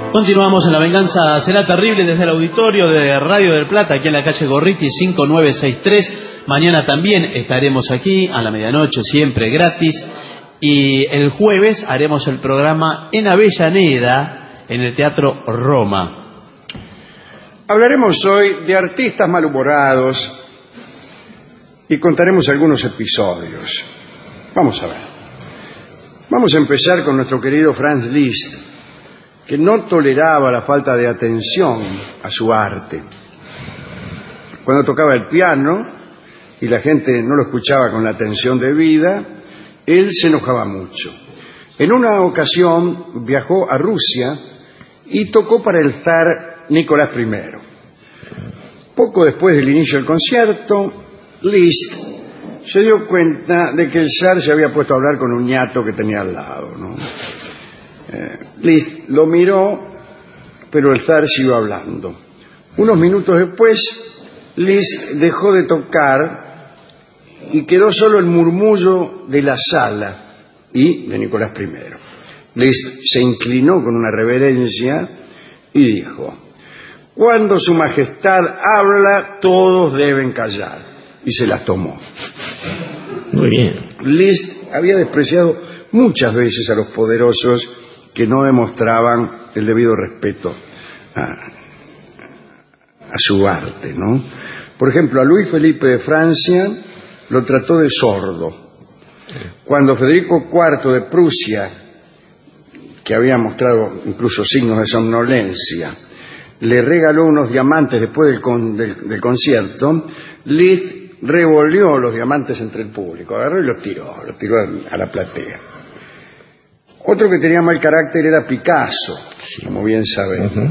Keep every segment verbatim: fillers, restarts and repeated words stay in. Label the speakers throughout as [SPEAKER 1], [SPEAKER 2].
[SPEAKER 1] Continuamos en La Venganza Será Terrible desde el auditorio de Radio del Plata, aquí en la calle Gorriti cinco nueve seis tres. Mañana también estaremos aquí a la medianoche, siempre gratis. Y el jueves haremos el programa en Avellaneda, en el Teatro Roma.
[SPEAKER 2] Hablaremos hoy de artistas malhumorados y contaremos algunos episodios. Vamos a ver. Vamos a empezar con nuestro querido Franz Liszt, que no toleraba la falta de atención a su arte. Cuando tocaba el piano y la gente no lo escuchaba con la atención debida, él se enojaba mucho. En una ocasión viajó a Rusia y tocó para el zar Nicolás primero. Poco después del inicio del concierto, Liszt se dio cuenta de que el zar se había puesto a hablar con un ñato que tenía al lado, ¿no? Eh, Liszt lo miró, pero el zar siguió hablando. Unos minutos después, Liszt dejó de tocar y quedó solo el murmullo de la sala y de Nicolás primero. Liszt se inclinó con una reverencia y dijo: cuando su majestad habla, todos deben callar. Y se las tomó.
[SPEAKER 3] Muy bien.
[SPEAKER 2] Liszt había despreciado muchas veces a los poderosos que no demostraban el debido respeto a, a su arte, ¿no? Por ejemplo, a Luis Felipe de Francia lo trató de sordo. Cuando Federico cuarto de Prusia, que había mostrado incluso signos de somnolencia, le regaló unos diamantes después del, con, del, del concierto, Liszt revolvió los diamantes entre el público, agarró y los tiró, los tiró a la platea. Otro que tenía mal carácter era Picasso, como bien sabemos. Uh-huh.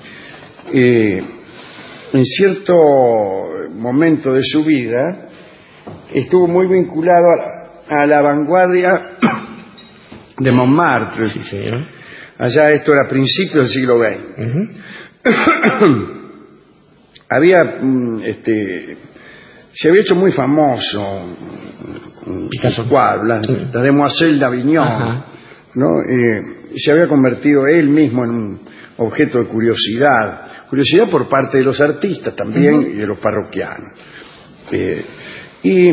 [SPEAKER 2] eh, en cierto momento de su vida estuvo muy vinculado a la, a la vanguardia de Montmartre.
[SPEAKER 3] Sí, señor.
[SPEAKER 2] Allá esto era a principios del siglo veinte. Uh-huh. Había, este, se había hecho muy famoso
[SPEAKER 3] Picasso.
[SPEAKER 2] Cuadro, la, la Demoiselle d'Avignon. Uh-huh. ¿No? Eh, se había convertido él mismo en un objeto de curiosidad, curiosidad por parte de los artistas también, uh-huh, y de los parroquianos. Eh, y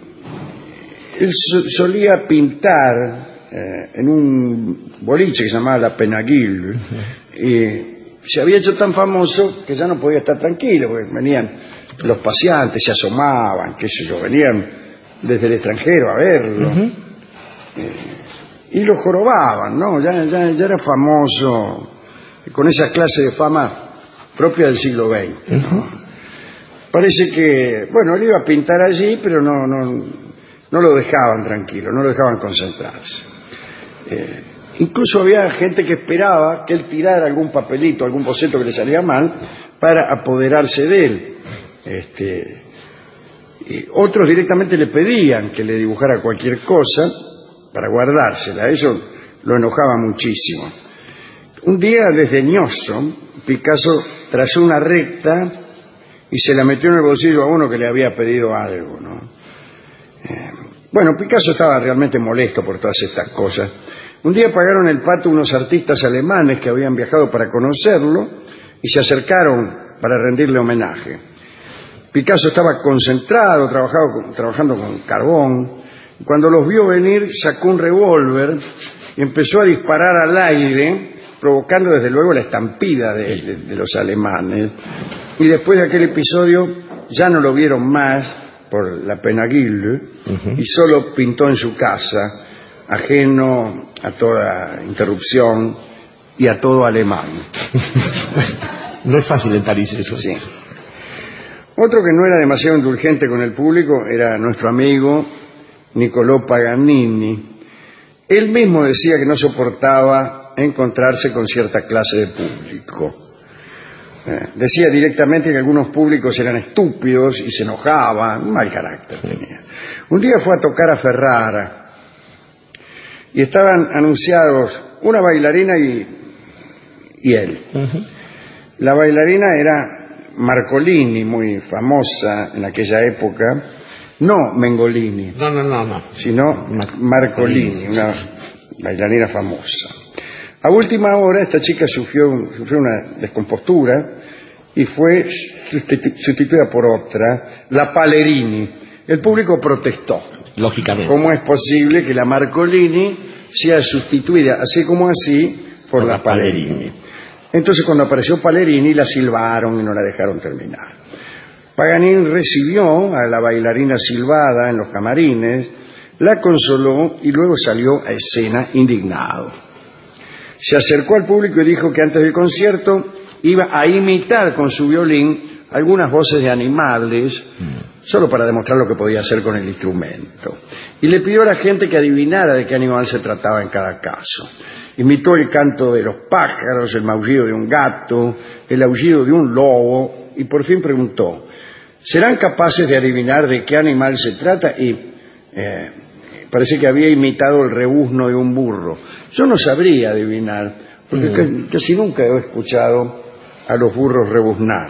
[SPEAKER 2] él so- solía pintar eh, en un boliche que se llamaba La Penaguille. Uh-huh. Eh, se había hecho tan famoso que ya no podía estar tranquilo, porque venían los paseantes, se asomaban, qué sé yo, venían desde el extranjero a verlo. Uh-huh. Eh, Y lo jorobaban, ¿no? Ya, ya, ya era famoso, con esa clase de fama propia del siglo veinte, ¿no? Uh-huh. Parece que, bueno, él iba a pintar allí, pero no, no, no lo dejaban tranquilo, no lo dejaban concentrarse. Eh, incluso había gente que esperaba que él tirara algún papelito, algún boceto que le salía mal, para apoderarse de él. Este, y otros directamente le pedían que le dibujara cualquier cosa para guardársela. Eso lo enojaba muchísimo. Un día, desdeñoso, Picasso trazó una recta y se la metió en el bolsillo a uno que le había pedido algo, ¿no? Eh, bueno, Picasso estaba realmente molesto por todas estas cosas. Un día pagaron el pato unos artistas alemanes que habían viajado para conocerlo y se acercaron para rendirle homenaje. Picasso estaba concentrado, trabajado, trabajando con carbón. Cuando los vio venir, sacó un revólver y empezó a disparar al aire, provocando desde luego la estampida de, de, de los alemanes. Y después de aquel episodio ya no lo vieron más por la Penaguille, uh-huh, y solo pintó en su casa, ajeno a toda interrupción y a todo alemán.
[SPEAKER 3] No es fácil en París eso.
[SPEAKER 2] Sí. Otro que no era demasiado indulgente con el público era nuestro amigo Niccolò Paganini. Él mismo decía que no soportaba encontrarse con cierta clase de público. Eh, decía directamente que algunos públicos eran estúpidos y se enojaban, un mal carácter tenía. Un día fue a tocar a Ferrara y estaban anunciados una bailarina y, y él. Uh-huh. La bailarina era Marcolini, muy famosa en aquella época. No Mengolini,
[SPEAKER 3] no, no, no, no.
[SPEAKER 2] sino Marcolini, una bailarina famosa. A última hora esta chica sufrió, sufrió una descompostura y fue sustituida por otra, la Palerini. El público protestó.
[SPEAKER 3] Lógicamente.
[SPEAKER 2] ¿Cómo es posible que la Marcolini sea sustituida así como así por, por la, la Palerini? Palerini? Entonces cuando apareció Palerini la silbaron y no la dejaron terminar. Paganini recibió a la bailarina silbada en los camarines, la consoló y luego salió a escena indignado. Se acercó al público y dijo que antes del concierto iba a imitar con su violín algunas voces de animales, mm. solo para demostrar lo que podía hacer con el instrumento. Y le pidió a la gente que adivinara de qué animal se trataba en cada caso. Imitó el canto de los pájaros, el maullido de un gato, el aullido de un lobo, y por fin preguntó: ¿serán capaces de adivinar de qué animal se trata? Y eh, parece que había imitado el rebuzno de un burro. Yo no sabría adivinar, porque mm. casi nunca he escuchado a los burros rebuznar.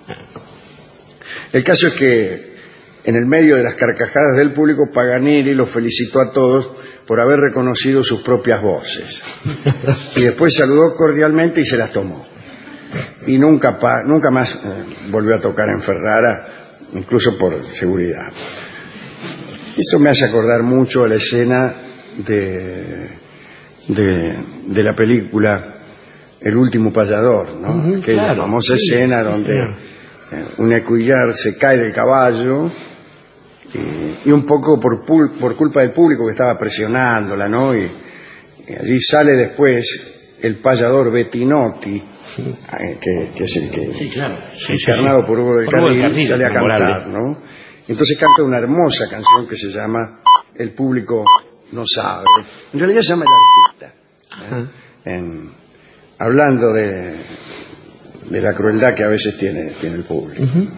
[SPEAKER 2] El caso es que en el medio de las carcajadas del público, Paganini los felicitó a todos por haber reconocido sus propias voces. Y después saludó cordialmente y se las tomó. Y nunca, pa, nunca más eh, volvió a tocar en Ferrara, incluso por seguridad. Eso me hace acordar mucho a la escena de, de, de la película El último payador, ¿no? Uh-huh, que claro, es la famosa sí, escena sí, donde eh, un ecuillar se cae del caballo y, y un poco por, pul, por culpa del público que estaba presionándola, ¿no? Y, y allí sale después el payador Bettinotti, que, que es el que
[SPEAKER 3] sí, claro. sí,
[SPEAKER 2] encarnado
[SPEAKER 3] sí, sí.
[SPEAKER 2] por Hugo del
[SPEAKER 3] por Carril,
[SPEAKER 2] Carril, sale a cantar, ¿no? Entonces canta una hermosa canción que se llama El público no sabe. En realidad se llama El artista, ¿eh? en, hablando de, de la crueldad que a veces tiene, tiene el público. Uh-huh.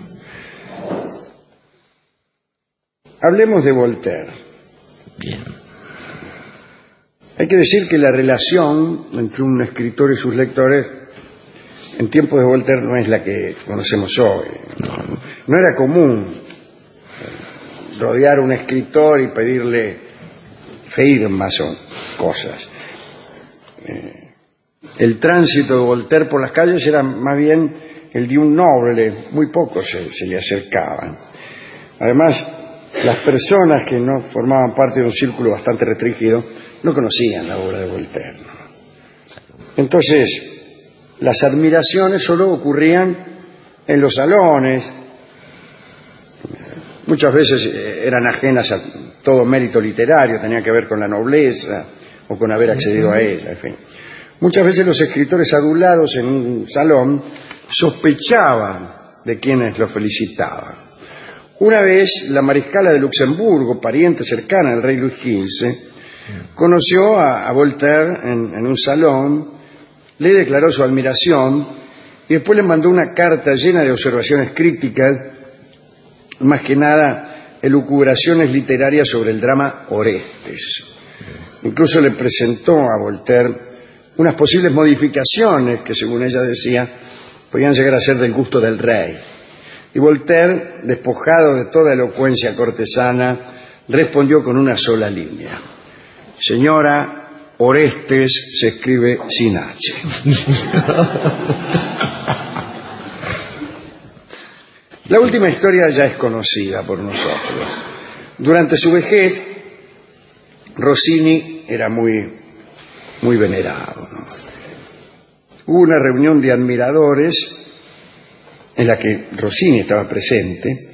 [SPEAKER 2] Hablemos de Voltaire.
[SPEAKER 3] Bien.
[SPEAKER 2] Hay que decir que la relación entre un escritor y sus lectores en tiempos de Voltaire no es la que conocemos hoy. No, no era común rodear a un escritor y pedirle firmas o cosas. Eh, el tránsito de Voltaire por las calles era más bien el de un noble, muy pocos se, se le acercaban. Además, las personas que no formaban parte de un círculo bastante restringido no conocían la obra de Voltaire. Entonces, las admiraciones solo ocurrían en los salones, muchas veces eran ajenas a todo mérito literario, tenían que ver con la nobleza o con haber accedido a ella, en fin. Muchas veces los escritores adulados en un salón sospechaban de quienes los felicitaban. Una vez la mariscala de Luxemburgo, pariente cercana del rey Luis quince, conoció a, a Voltaire en, en un salón, le declaró su admiración y después le mandó una carta llena de observaciones críticas, más que nada elucubraciones literarias sobre el drama Orestes. Incluso le presentó a Voltaire unas posibles modificaciones que, según ella decía, podían llegar a ser del gusto del rey. Y Voltaire, despojado de toda elocuencia cortesana, respondió con una sola línea: señora, Orestes se escribe sin H. La última historia ya es conocida por nosotros. Durante su vejez, Rossini era muy, muy venerado, ¿no? Hubo una reunión de admiradores en la que Rossini estaba presente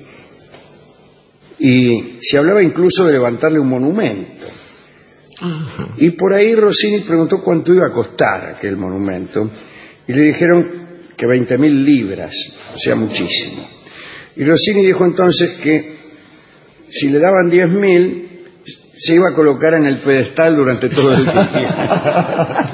[SPEAKER 2] y se hablaba incluso de levantarle un monumento. Uh-huh. Y por ahí Rossini preguntó cuánto iba a costar aquel monumento y le dijeron que veinte mil libras, o sea, muchísimo. Y Rossini dijo entonces que si le daban diez mil se iba a colocar en el pedestal durante todo el día.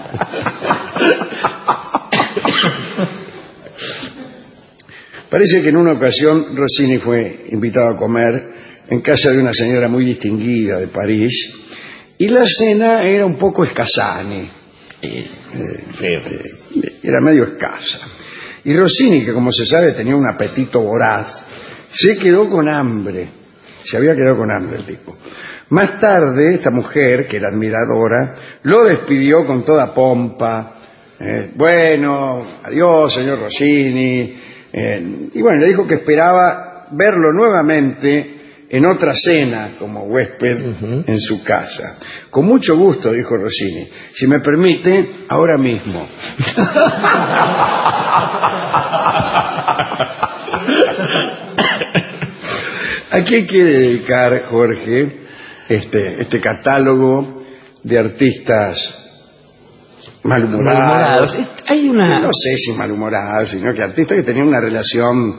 [SPEAKER 2] Parece que en una ocasión Rossini fue invitado a comer en casa de una señora muy distinguida de París y la cena era un poco escasani, eh, eh, era medio escasa. Y Rossini, que como se sabe tenía un apetito voraz, se quedó con hambre, se había quedado con hambre el tipo. Más tarde, esta mujer, que era admiradora, lo despidió con toda pompa Eh, bueno, adiós, señor Rossini. Eh, y bueno, le dijo que esperaba verlo nuevamente en otra cena como huésped uh-huh. en su casa. Con mucho gusto, dijo Rossini. Si me permite, ahora mismo. ¿A qué quiere dedicar, Jorge, este, este catálogo de artistas malhumorados?
[SPEAKER 3] malhumorados? Hay una...
[SPEAKER 2] No sé si malhumorados, sino que artistas que tenían una relación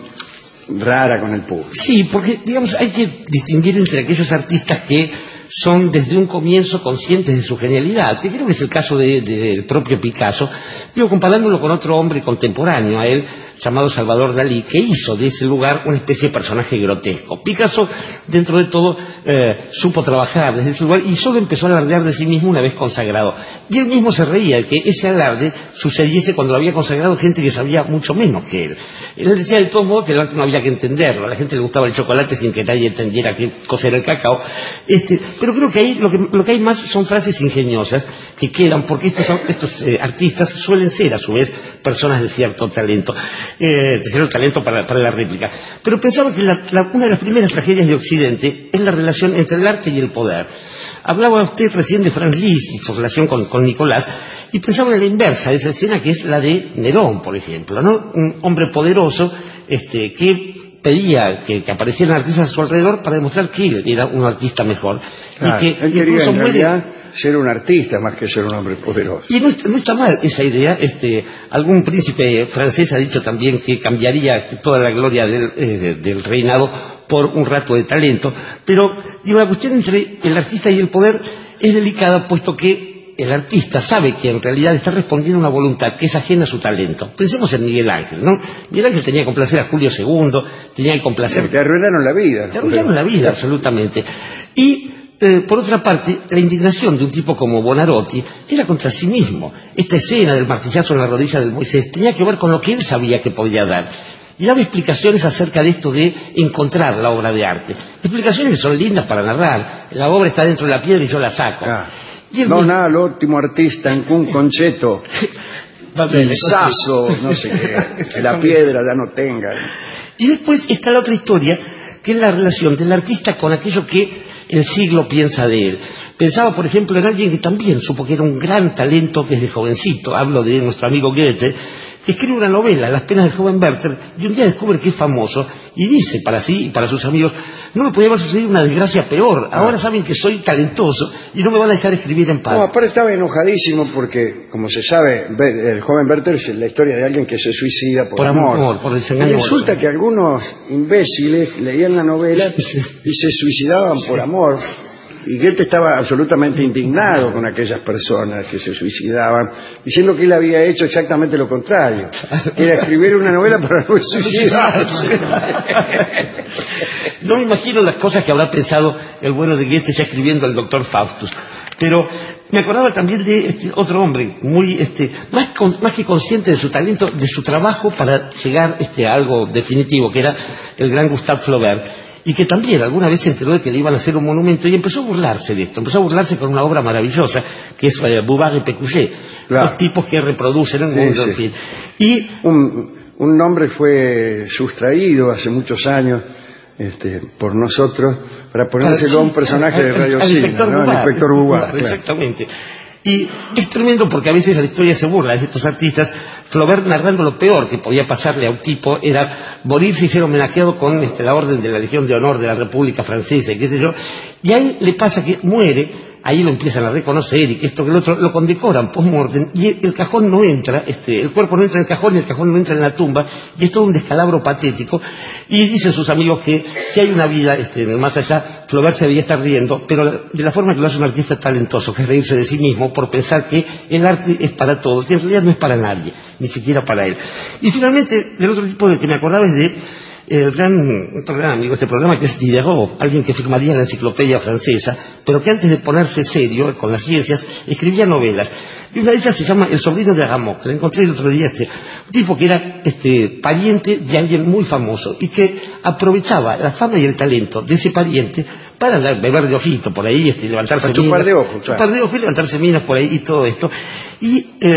[SPEAKER 2] rara con el público.
[SPEAKER 3] Sí, porque, digamos, hay que distinguir entre aquellos artistas que son desde un comienzo conscientes de su genialidad, que creo que es el caso del de, de propio Picasso, digo, comparándolo con otro hombre contemporáneo a él, llamado Salvador Dalí, que hizo de ese lugar una especie de personaje grotesco. Picasso, dentro de todo, eh, supo trabajar desde ese lugar y solo empezó a alardear de sí mismo una vez consagrado. Y él mismo se reía de que ese alarde sucediese cuando lo había consagrado gente que sabía mucho menos que él. Él decía de todos modos que el arte no había que entenderlo, a la gente le gustaba el chocolate sin que nadie entendiera qué cosa era el cacao. Este, pero creo que ahí lo que, lo que hay más son frases ingeniosas que quedan, porque estos, estos eh, artistas suelen ser a su vez personas de cierto talento, eh, de cierto talento para, para la réplica. Pero pensaba que la, la, una de las primeras tragedias de Occidente es la relación entre el arte y el poder. Hablaba usted recién de Franz Liszt y su relación con, con Nicolás, y pensaba en la inversa de esa escena, que es la de Nerón, por ejemplo, ¿no? Un hombre poderoso este, que pedía que, que aparecieran artistas a su alrededor para demostrar que él era un artista mejor.
[SPEAKER 2] Claro,
[SPEAKER 3] y que
[SPEAKER 2] él quería en realidad ser un artista más que ser un hombre poderoso.
[SPEAKER 3] Y no, no está mal esa idea. Este, algún príncipe francés ha dicho también que cambiaría este, toda la gloria del, eh, del reinado por un rato de talento. Pero digo, la cuestión entre el artista y el poder es delicada, puesto que el artista sabe que en realidad está respondiendo a una voluntad que es ajena a su talento. Pensemos en Miguel Ángel, ¿no? Miguel Ángel tenía que complacer a Julio segundo, tenía que complacer...
[SPEAKER 2] Te arruinaron la vida.
[SPEAKER 3] Te arruinaron la vida, absolutamente. Y, eh, por otra parte, la indignación de un tipo como Buonarroti era contra sí mismo. Esta escena del martillazo en la rodilla del Moisés tenía que ver con lo que él sabía que podía dar. Y daba explicaciones acerca de esto de encontrar la obra de arte. Explicaciones que son lindas para narrar. La obra está dentro de la piedra y yo la saco.
[SPEAKER 2] Ah. No, nada, l'ottimo artista in un concetto il sasso, no sé qué, que la piedra ya no tenga.
[SPEAKER 3] Y después está la otra historia, que es la relación del artista con aquello que el siglo piensa de él. Pensaba, por ejemplo, en alguien que también supo que era un gran talento desde jovencito. Hablo de nuestro amigo Goethe, que escribe una novela, Las penas del joven Werther, y un día descubre que es famoso y dice para sí y para sus amigos: no me podía haber sucedido una desgracia peor, ahora saben que soy talentoso y no me van a dejar escribir en paz.
[SPEAKER 2] No, aparte estaba enojadísimo porque, como se sabe, el joven Werther es la historia de alguien que se suicida por,
[SPEAKER 3] por
[SPEAKER 2] amor.
[SPEAKER 3] amor por desengaño.
[SPEAKER 2] Y resulta que algunos imbéciles leían la novela y se suicidaban por amor. Y Goethe estaba absolutamente indignado con aquellas personas que se suicidaban, diciendo que él había hecho exactamente lo contrario, que era escribir una novela para no suicidarse.
[SPEAKER 3] No me imagino las cosas que habrá pensado el bueno de Goethe ya escribiendo el doctor Faustus. Pero me acordaba también de este otro hombre, muy este, más, con, más que consciente de su talento, de su trabajo para llegar este, a algo definitivo, que era el gran Gustave Flaubert. Y que también alguna vez se enteró de que le iban a hacer un monumento y empezó a burlarse de esto, empezó a burlarse con una obra maravillosa que es eh, Bouvard y Pécuchet, claro. Los tipos que reproducen el mundo, sí, sí. En fin. Y
[SPEAKER 2] un, un nombre fue sustraído hace muchos años este, por nosotros para ponérselo a un personaje de Radio Cine, ¿no? El inspector Bouvard, claro.
[SPEAKER 3] Exactamente. Y es tremendo porque a veces la historia se burla de estos artistas. Flaubert, narrando lo peor que podía pasarle a un tipo, era morirse y ser homenajeado con este, la orden de la Legión de Honor de la República Francesa y qué sé yo. Y a él le pasa que muere, ahí lo empiezan a reconocer y que esto que el otro lo condecoran post-mortem y el, el cajón no entra, este, el cuerpo no entra en el cajón y el cajón no entra en la tumba y es todo un descalabro patético. Y dicen sus amigos que si hay una vida este, más allá, Flaubert se debía estar riendo, pero de la forma que lo hace un artista talentoso, que es reírse de sí mismo por pensar que el arte es para todos y en realidad no es para nadie, ni siquiera para él. Y finalmente, el otro tipo del que me acordaba es de el gran, otro gran amigo de este programa, que es Diderot, alguien que firmaría la enciclopedia francesa, pero que antes de ponerse serio con las ciencias, escribía novelas. Y una de ellas se llama El sobrino de Rameau, que la encontré el otro día, este, un tipo que era este, pariente de alguien muy famoso y que aprovechaba la fama y el talento de ese pariente para beber de ojito por ahí, este, levantarse
[SPEAKER 2] para
[SPEAKER 3] minas,
[SPEAKER 2] chupar de ojos, claro.
[SPEAKER 3] chupar de ojos y levantarse minas por ahí y todo esto. Y eh,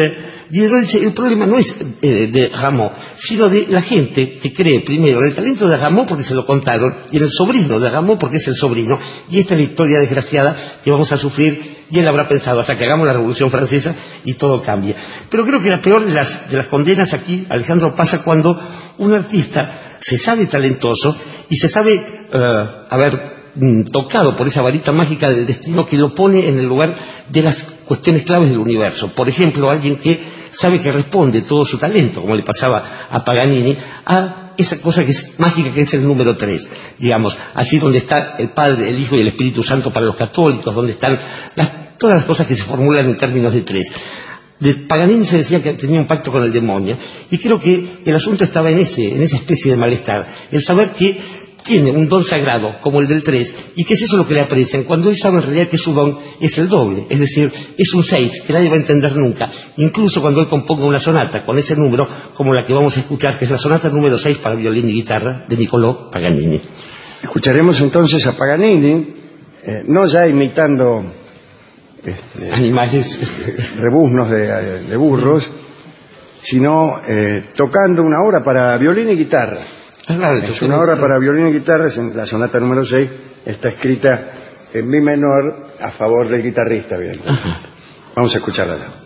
[SPEAKER 3] Diderot dice, el problema no es eh, de Rameau, sino de la gente que cree primero en el talento de Rameau porque se lo contaron, y en el sobrino de Rameau porque es el sobrino, y esta es la historia desgraciada que vamos a sufrir, y él habrá pensado hasta que hagamos la Revolución Francesa y todo cambia. Pero creo que la peor de las, de las condenas aquí, Alejandro, pasa cuando un artista se sabe talentoso y se sabe uh, haber tocado por esa varita mágica del destino que lo pone en el lugar de las cuestiones claves del universo. Por ejemplo, alguien que sabe que responde todo su talento, como le pasaba a Paganini, a esa cosa que es mágica, que es el número tres, digamos, así donde está el Padre, el Hijo y el Espíritu Santo para los católicos, donde están las, todas las cosas que se formulan en términos de tres. De Paganini se decía que tenía un pacto con el demonio, y creo que el asunto estaba en ese, en esa especie de malestar, el saber que tiene un don sagrado como el del tres, y que es eso lo que le aprecian, cuando él sabe en realidad que su don es el doble, es decir, es un seis, que nadie va a entender nunca, incluso cuando él componga una sonata con ese número, como la que vamos a escuchar, que es la sonata número seis para violín y guitarra de Niccolò Paganini.
[SPEAKER 2] Escucharemos entonces a Paganini, eh, no ya imitando este,
[SPEAKER 3] animales,
[SPEAKER 2] rebuznos de, de burros, sino eh, tocando una obra para violín y guitarra. Es una obra para violín y guitarra, la sonata número seis, está escrita en mi menor a favor del guitarrista. Bien. Vamos a escucharla ya.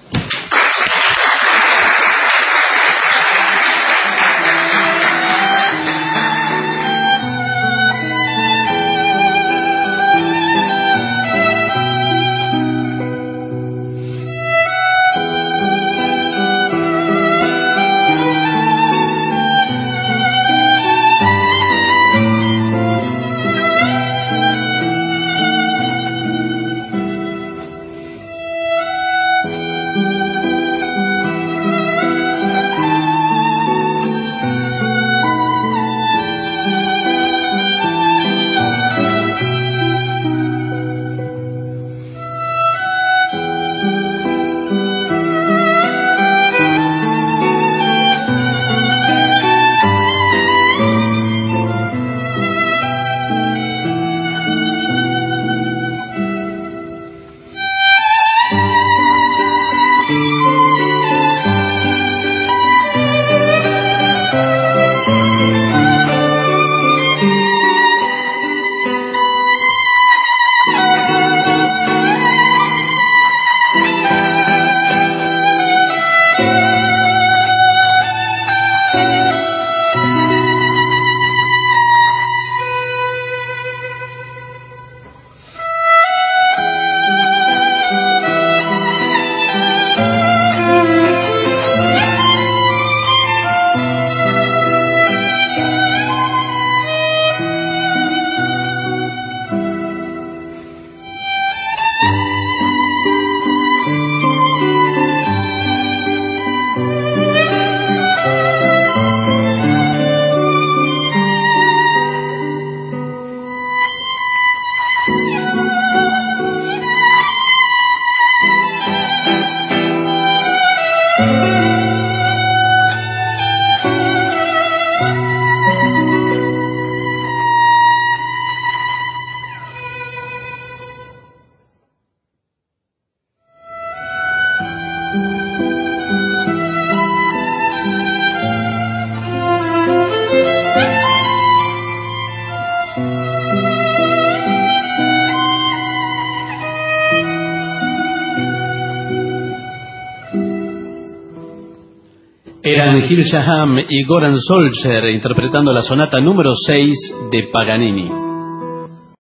[SPEAKER 1] Eran Gil Shaham y Goran Solcher interpretando la sonata número seis de Paganini.